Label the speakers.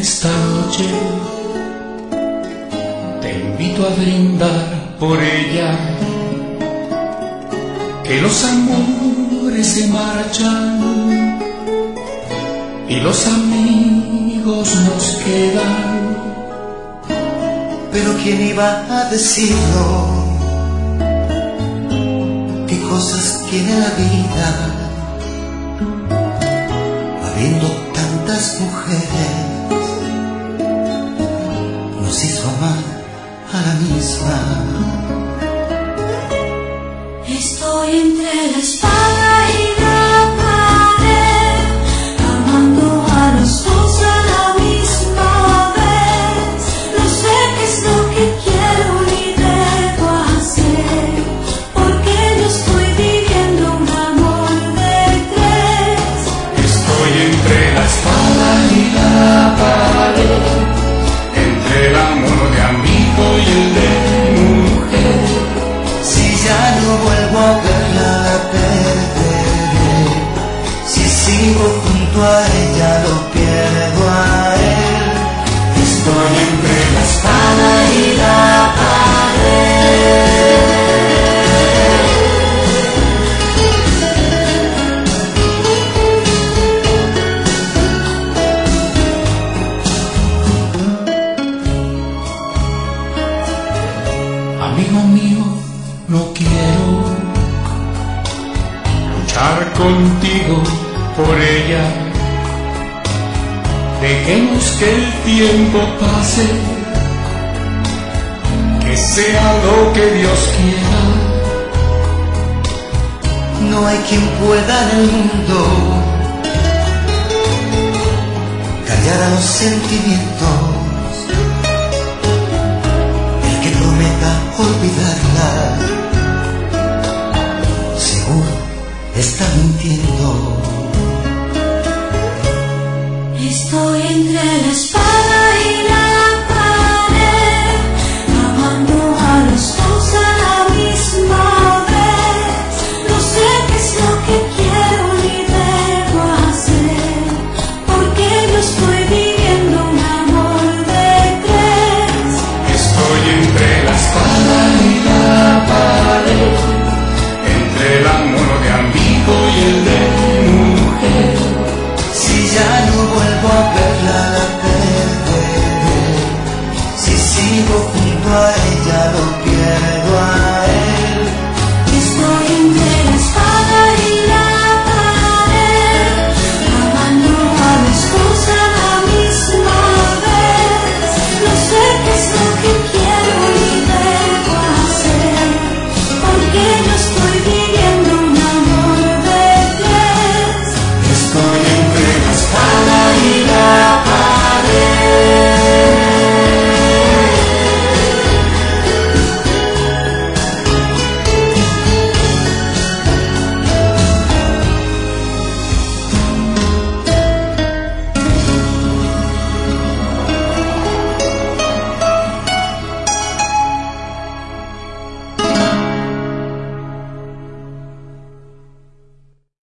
Speaker 1: esta noche te invito a brindar por ella, que los amores se marchan y los amigos nos quedan.
Speaker 2: Pero ¿quién iba a decirlo? ¿Qué cosas tiene la vida? Habiendo tantas mujeres, nos hizo amar a la misma.
Speaker 3: Estoy entre la espada y la pared, amando a los dos a la misma vez. No sé qué es lo que quiero ni debo hacer, porque no estoy viviendo un amor de tres.
Speaker 1: Estoy entre la espada y la pared, entre el amor de amigo y el de mujer.
Speaker 2: Si ya no vuelvo a verla, la perderé. Si sigo junto a ella, lo pierdo a él. Estoy entre la espada y la pared.
Speaker 1: Amigo mío, no quiero luchar contigo por ella. Dejemos que el tiempo pase, que sea lo que Dios quiera.
Speaker 2: No hay quien pueda en el mundo callar a los sentimientos. El que prometa olvidarla, seguro está mintiendo.
Speaker 3: Estoy entre la espada